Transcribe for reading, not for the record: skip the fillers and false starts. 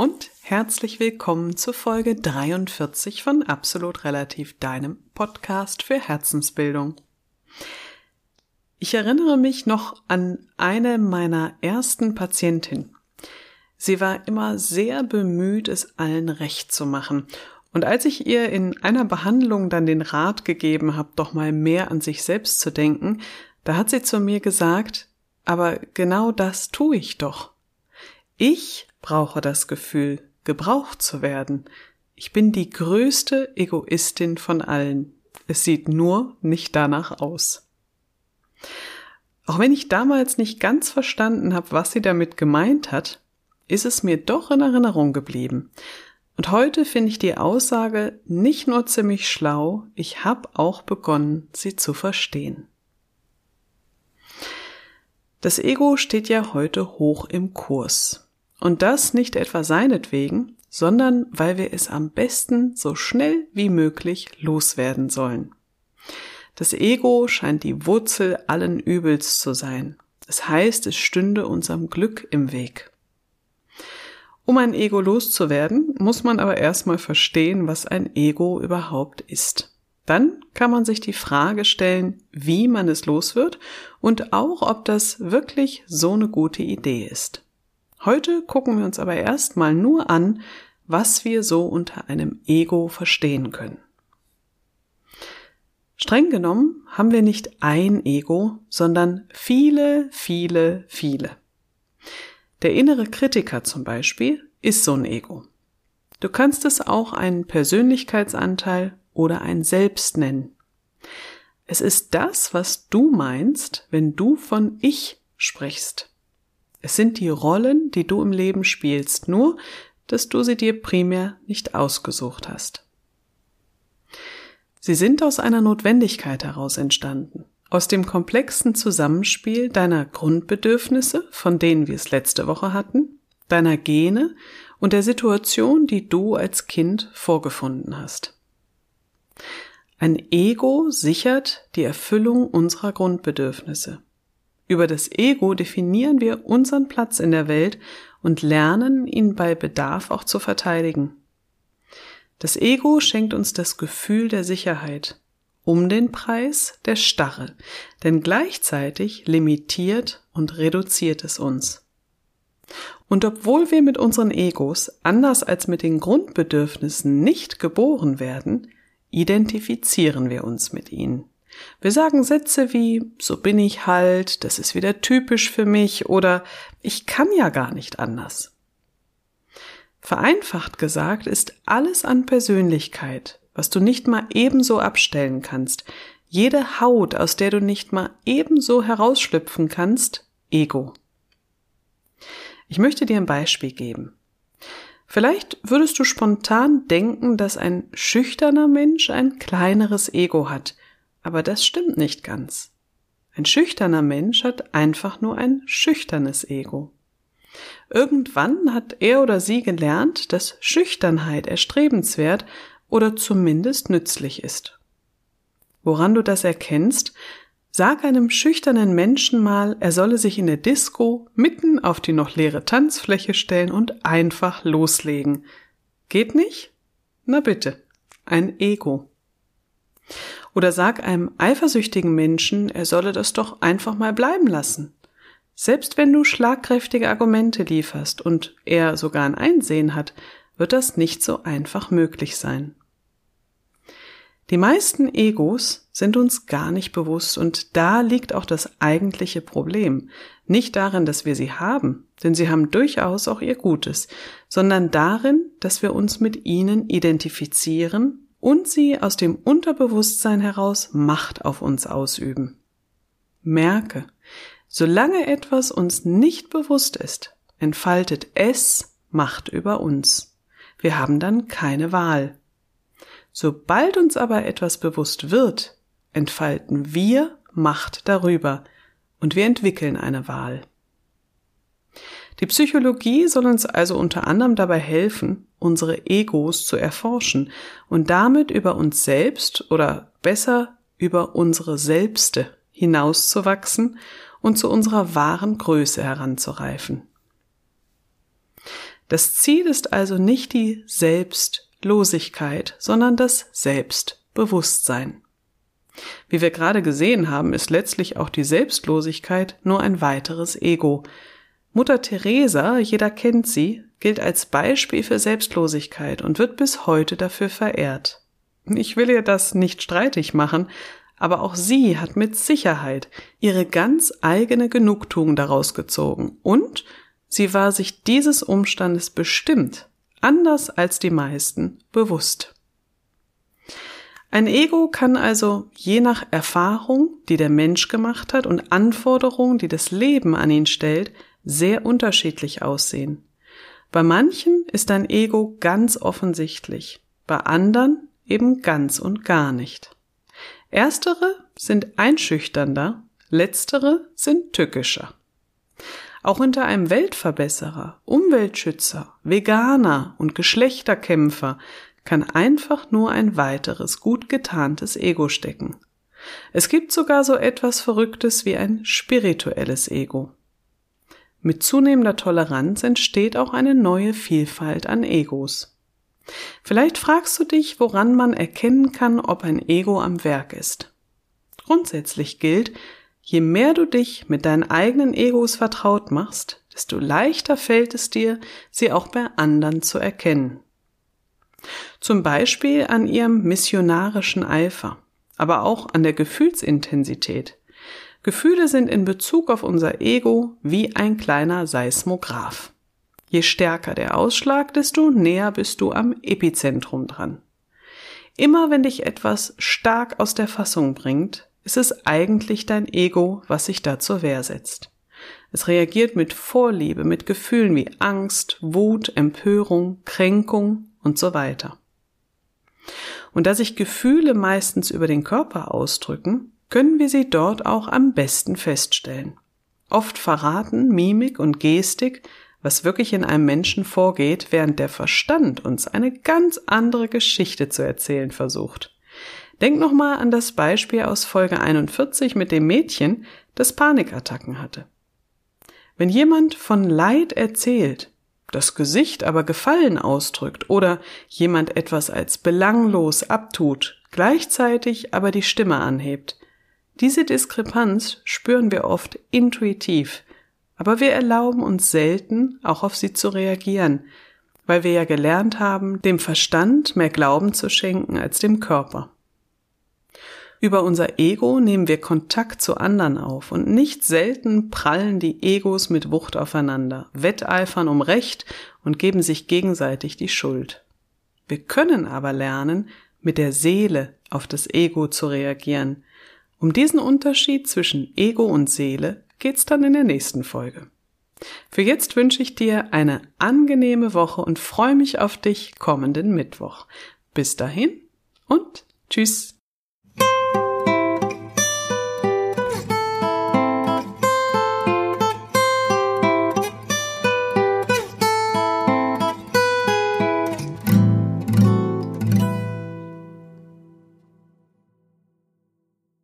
und herzlich willkommen zu Folge 43 von Absolut Relativ, deinem Podcast für Herzensbildung. Ich erinnere mich noch an eine meiner ersten Patientinnen. Sie war immer sehr bemüht, es allen recht zu machen. Und als ich ihr in einer Behandlung dann den Rat gegeben habe, doch mal mehr an sich selbst zu denken, da hat sie zu mir gesagt, aber genau das tue ich doch. Ich brauche das Gefühl, gebraucht zu werden. Ich bin die größte Egoistin von allen. Es sieht nur nicht danach aus. Auch wenn ich damals nicht ganz verstanden habe, was sie damit gemeint hat, ist es mir doch in Erinnerung geblieben. Und heute finde ich die Aussage nicht nur ziemlich schlau, ich habe auch begonnen, sie zu verstehen. Das Ego steht ja heute hoch im Kurs. Und das nicht etwa seinetwegen, sondern weil wir es am besten so schnell wie möglich loswerden sollen. Das Ego scheint die Wurzel allen Übels zu sein. Das heißt, es stünde unserem Glück im Weg. Um ein Ego loszuwerden, muss man aber erstmal verstehen, was ein Ego überhaupt ist. Dann kann man sich die Frage stellen, wie man es los wird und auch, ob das wirklich so eine gute Idee ist. Heute gucken wir uns aber erstmal nur an, was wir so unter einem Ego verstehen können. Streng genommen haben wir nicht ein Ego, sondern viele, viele, viele. Der innere Kritiker zum Beispiel ist so ein Ego. Du kannst es auch einen Persönlichkeitsanteil oder ein Selbst nennen. Es ist das, was du meinst, wenn du von Ich sprichst. Es sind die Rollen, die du im Leben spielst, nur, dass du sie dir primär nicht ausgesucht hast. Sie sind aus einer Notwendigkeit heraus entstanden, aus dem komplexen Zusammenspiel deiner Grundbedürfnisse, von denen wir es letzte Woche hatten, deiner Gene und der Situation, die du als Kind vorgefunden hast. Ein Ego sichert die Erfüllung unserer Grundbedürfnisse. Über das Ego definieren wir unseren Platz in der Welt und lernen, ihn bei Bedarf auch zu verteidigen. Das Ego schenkt uns das Gefühl der Sicherheit, um den Preis der Starre, denn gleichzeitig limitiert und reduziert es uns. Und obwohl wir mit unseren Egos, anders als mit den Grundbedürfnissen, nicht geboren werden, identifizieren wir uns mit ihnen. Wir sagen Sätze wie, so bin ich halt, das ist wieder typisch für mich oder ich kann ja gar nicht anders. Vereinfacht gesagt ist alles an Persönlichkeit, was du nicht mal ebenso abstellen kannst, jede Haut, aus der du nicht mal ebenso herausschlüpfen kannst, Ego. Ich möchte dir ein Beispiel geben. Vielleicht würdest du spontan denken, dass ein schüchterner Mensch ein kleineres Ego hat, aber das stimmt nicht ganz. Ein schüchterner Mensch hat einfach nur ein schüchternes Ego. Irgendwann hat er oder sie gelernt, dass Schüchternheit erstrebenswert oder zumindest nützlich ist. Woran du das erkennst, sag einem schüchternen Menschen mal, er solle sich in der Disco mitten auf die noch leere Tanzfläche stellen und einfach loslegen. Geht nicht? Na bitte, ein Ego. Oder sag einem eifersüchtigen Menschen, er solle das doch einfach mal bleiben lassen. Selbst wenn du schlagkräftige Argumente lieferst und er sogar ein Einsehen hat, wird das nicht so einfach möglich sein. Die meisten Egos sind uns gar nicht bewusst und da liegt auch das eigentliche Problem. Nicht darin, dass wir sie haben, denn sie haben durchaus auch ihr Gutes, sondern darin, dass wir uns mit ihnen identifizieren und sie aus dem Unterbewusstsein heraus Macht auf uns ausüben. Merke, solange etwas uns nicht bewusst ist, entfaltet es Macht über uns. Wir haben dann keine Wahl. Sobald uns aber etwas bewusst wird, entfalten wir Macht darüber und wir entwickeln eine Wahl. Die Psychologie soll uns also unter anderem dabei helfen, unsere Egos zu erforschen und damit über uns selbst oder besser über unsere Selbste hinauszuwachsen und zu unserer wahren Größe heranzureifen. Das Ziel ist also nicht die Selbstlosigkeit, sondern das Selbstbewusstsein. Wie wir gerade gesehen haben, ist letztlich auch die Selbstlosigkeit nur ein weiteres Ego. Mutter Teresa, jeder kennt sie, gilt als Beispiel für Selbstlosigkeit und wird bis heute dafür verehrt. Ich will ihr das nicht streitig machen, aber auch sie hat mit Sicherheit ihre ganz eigene Genugtuung daraus gezogen und sie war sich dieses Umstandes bestimmt, anders als die meisten, bewusst. Ein Ego kann also je nach Erfahrung, die der Mensch gemacht hat und Anforderungen, die das Leben an ihn stellt, sehr unterschiedlich aussehen. Bei manchen ist ein Ego ganz offensichtlich, bei anderen eben ganz und gar nicht. Erstere sind einschüchternder, letztere sind tückischer. Auch hinter einem Weltverbesserer, Umweltschützer, Veganer und Geschlechterkämpfer kann einfach nur ein weiteres, gut getarntes Ego stecken. Es gibt sogar so etwas Verrücktes wie ein spirituelles Ego. Mit zunehmender Toleranz entsteht auch eine neue Vielfalt an Egos. Vielleicht fragst du dich, woran man erkennen kann, ob ein Ego am Werk ist. Grundsätzlich gilt, je mehr du dich mit deinen eigenen Egos vertraut machst, desto leichter fällt es dir, sie auch bei anderen zu erkennen. Zum Beispiel an ihrem missionarischen Eifer, aber auch an der Gefühlsintensität. Gefühle sind in Bezug auf unser Ego wie ein kleiner Seismograph. Je stärker der Ausschlag, desto näher bist du am Epizentrum dran. Immer wenn dich etwas stark aus der Fassung bringt, ist es eigentlich dein Ego, was sich da zur Wehr setzt. Es reagiert mit Vorliebe, mit Gefühlen wie Angst, Wut, Empörung, Kränkung und so weiter. Und da sich Gefühle meistens über den Körper ausdrücken, können wir sie dort auch am besten feststellen. Oft verraten Mimik und Gestik, was wirklich in einem Menschen vorgeht, während der Verstand uns eine ganz andere Geschichte zu erzählen versucht. Denk nochmal an das Beispiel aus Folge 41 mit dem Mädchen, das Panikattacken hatte. Wenn jemand von Leid erzählt, das Gesicht aber Gefallen ausdrückt oder jemand etwas als belanglos abtut, gleichzeitig aber die Stimme anhebt, diese Diskrepanz spüren wir oft intuitiv, aber wir erlauben uns selten, auch auf sie zu reagieren, weil wir ja gelernt haben, dem Verstand mehr Glauben zu schenken als dem Körper. Über unser Ego nehmen wir Kontakt zu anderen auf und nicht selten prallen die Egos mit Wucht aufeinander, wetteifern um Recht und geben sich gegenseitig die Schuld. Wir können aber lernen, mit der Seele auf das Ego zu reagieren. Um diesen Unterschied zwischen Ego und Seele geht's dann in der nächsten Folge. Für jetzt wünsche ich dir eine angenehme Woche und freue mich auf dich kommenden Mittwoch. Bis dahin und tschüss.